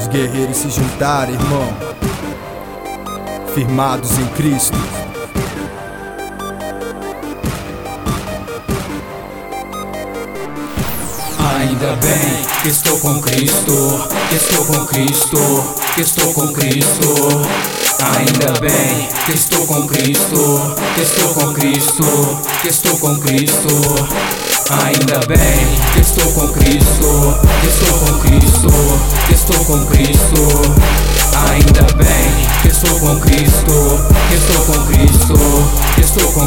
Os guerreiros se juntaram, irmão, firmados em Cristo. Ainda bem que estou com Cristo, que estou com Cristo, que estou com Cristo. Ainda bem que estou com Cristo, que estou com Cristo, que estou com Cristo. Ainda bem que estou com Cristo, que estou com Cristo, que estou com Cristo. Ainda bem que estou com Cristo, que estou com Cristo, que estou com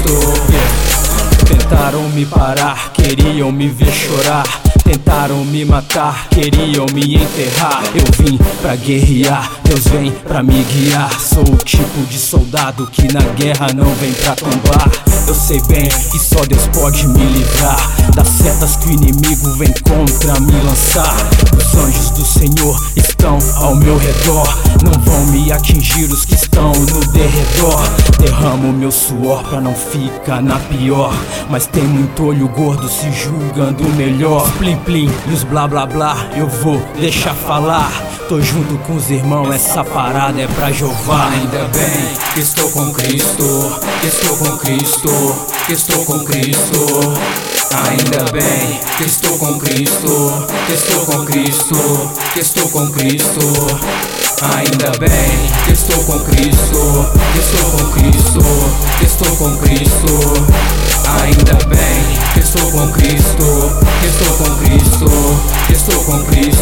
Cristo. Tentaram me parar, queriam me ver chorar. Tentaram me matar, queriam me enterrar. Eu vim pra guerrear, Deus vem pra me guiar. Sou o tipo de soldado que na guerra não vem pra tombar. Eu sei bem que só Deus pode me livrar das setas que o inimigo vem contra me lançar. Os anjos do Senhor estão ao meu redor, não vão me atingir os que estão no derredor. Derramo meu suor pra não ficar na pior, mas tem muito olho gordo se julgando melhor. Plim plim e os blá blá blá eu vou deixar falar. Tô junto com os irmãos, essa parada é pra Jeová. Ainda bem que estou com Cristo, que estou com Cristo, que estou com Cristo. Ainda bem que estou com Cristo, que estou com Cristo, que estou com Cristo. Ainda bem que estou com Cristo, que estou com Cristo, que estou com Cristo. Ainda bem que estou com Cristo, que estou com Cristo, que estou com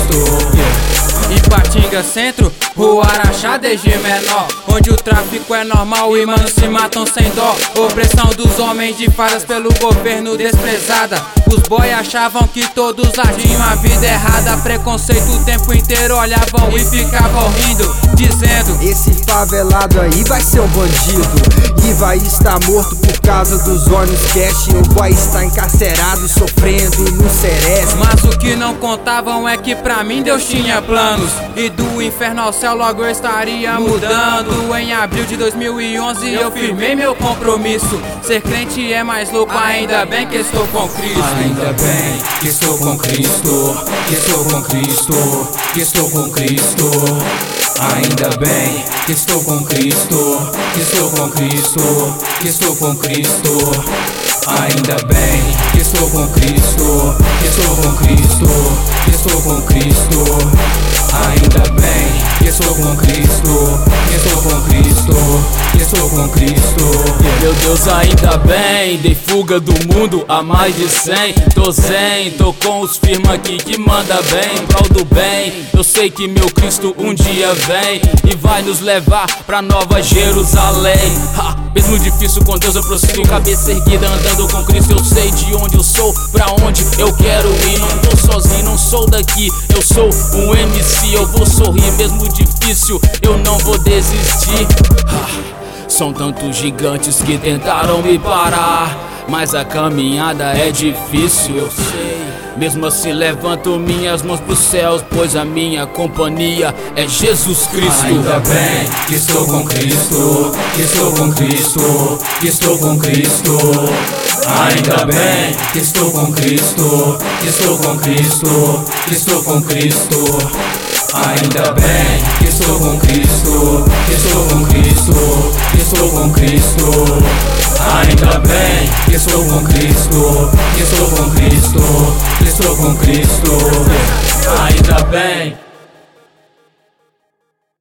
Cristo. Ipatinga Centro, Rua Araxá, DG menor, onde o tráfico é normal e manos se matam sem dó. Opressão dos homens de faras pelo governo desprezada. Os boy achavam que todos agiam a vida errada. Preconceito o tempo inteiro, olhavam e ficavam rindo, dizendo: esse favelado aí vai ser um bandido e vai estar morto por causa dos ônibus cash. O boy está encarcerado, sofrendo no Ceresp. Mas o que não contavam é que pra mim Deus tinha planos, e do inferno ao céu logo eu estaria mudando. Em abril de 2011 eu firmei meu compromisso. Ser crente é mais louco, ainda bem que estou com Cristo. Ainda bem que estou com Cristo, que estou com Cristo, que estou com Cristo. Ainda bem que estou com Cristo, que estou com Cristo, que estou com Cristo. Ainda bem que estou com Cristo, que estou com Cristo, que estou com Cristo. Ainda bem que estou com Cristo, que estou com Cristo, que estou com Cristo. Meu Deus, ainda bem, dei fuga do mundo a mais de 100. Tô zen, tô com os firma aqui que manda bem, em prol do bem. Eu sei que meu Cristo um dia vem e vai nos levar pra Nova Jerusalém. Mesmo difícil com Deus eu prossigo, cabeça erguida andando com Cristo. Eu sei de onde eu sou, pra onde eu quero ir. Não tô sozinho, não sou daqui, eu sou um MC. Eu vou sorrir mesmo difícil, eu não vou desistir. São tantos gigantes que tentaram me parar, mas a caminhada é difícil, eu sei. Mesmo assim levanto minhas mãos pros céus, pois a minha companhia é Jesus Cristo. Ainda bem que estou com Cristo, que estou com Cristo, que estou com Cristo. Ainda bem que estou com Cristo, que estou com Cristo, que estou com Cristo. Ainda bem que estou com Cristo, que estou com Cristo, que estou com Cristo. Ainda bem que estou com Cristo, que estou com Cristo, que estou com Cristo. Ainda bem